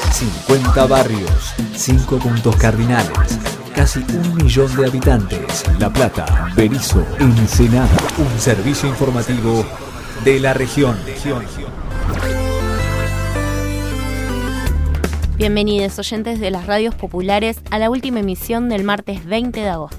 50 barrios, 5 puntos cardinales, casi 1 millón de habitantes. La Plata, Berisso, Ensenada. Un servicio informativo de la región. Bienvenidos oyentes de las radios populares a la última emisión del martes 20 de agosto.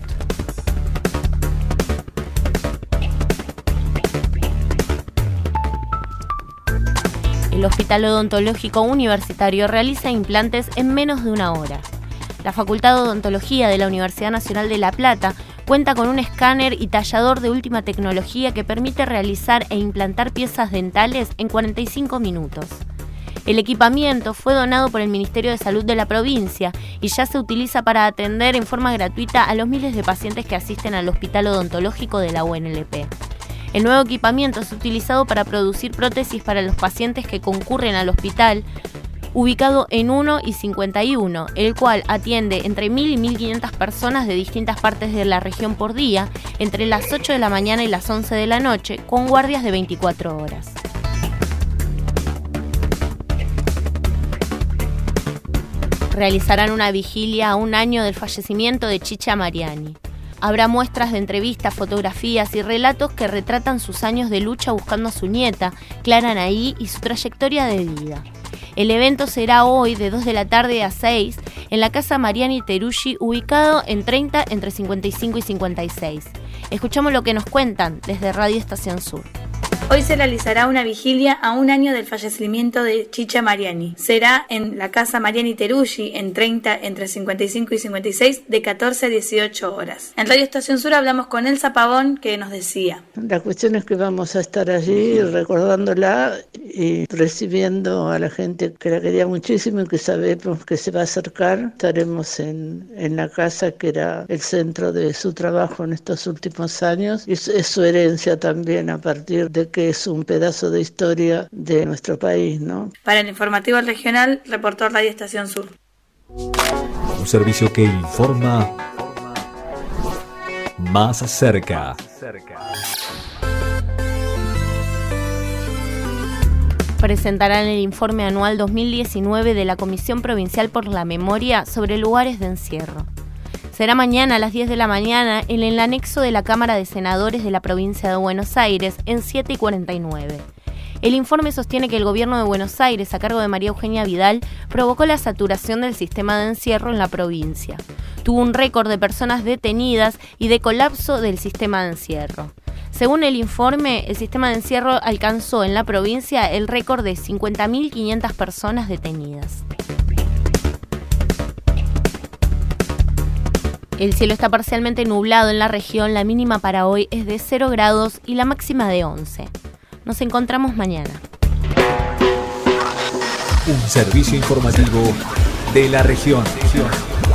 El Hospital Odontológico Universitario realiza implantes en menos de 1 hora. La Facultad de Odontología de la Universidad Nacional de La Plata cuenta con un escáner y tallador de última tecnología que permite realizar e implantar piezas dentales en 45 minutos. El equipamiento fue donado por el Ministerio de Salud de la provincia y ya se utiliza para atender en forma gratuita a los miles de pacientes que asisten al Hospital Odontológico de la UNLP. El nuevo equipamiento es utilizado para producir prótesis para los pacientes que concurren al hospital, ubicado en 1 y 51, el cual atiende entre 1.000 y 1.500 personas de distintas partes de la región por día, entre las 8 de la mañana y las 11 de la noche, con guardias de 24 horas. Realizarán una vigilia a 1 año del fallecimiento de Chicha Mariani. Habrá muestras de entrevistas, fotografías y relatos que retratan sus años de lucha buscando a su nieta, Clara Nahí, y su trayectoria de vida. El evento será hoy de 2 de la tarde a 6 en la Casa Mariani Teruggi, ubicado en 30 entre 55 y 56. Escuchamos lo que nos cuentan desde Radio Estación Sur. Hoy se realizará una vigilia a 1 año del fallecimiento de Chicha Mariani. Será en la Casa Mariani Teruggi, en 30 entre 55 y 56, de 14 a 18 horas. En Radio Estación Sur hablamos con Elsa Pavón, que nos decía: La cuestión es que vamos a estar allí recordándola y recibiendo a la gente que la quería muchísimo y que sabemos que se va a acercar. Estaremos en la casa que era el centro de su trabajo en estos últimos años, y es su herencia también, a partir de que es un pedazo de historia de nuestro país, ¿no? Para el informativo regional, reportó Radio Estación Sur. Un servicio que informa más cerca. Presentarán el informe anual 2019 de la Comisión Provincial por la Memoria sobre lugares de encierro. Será mañana a las 10 de la mañana en el anexo de la Cámara de Senadores de la provincia de Buenos Aires, en 7:49. El informe sostiene que el gobierno de Buenos Aires, a cargo de María Eugenia Vidal, provocó la saturación del sistema de encierro en la provincia. Tuvo un récord de personas detenidas y de colapso del sistema de encierro. Según el informe, el sistema de encierro alcanzó en la provincia el récord de 50.500 personas detenidas. El cielo está parcialmente nublado en la región, la mínima para hoy es de 0 grados y la máxima de 11. Nos encontramos mañana. Un servicio informativo de la región.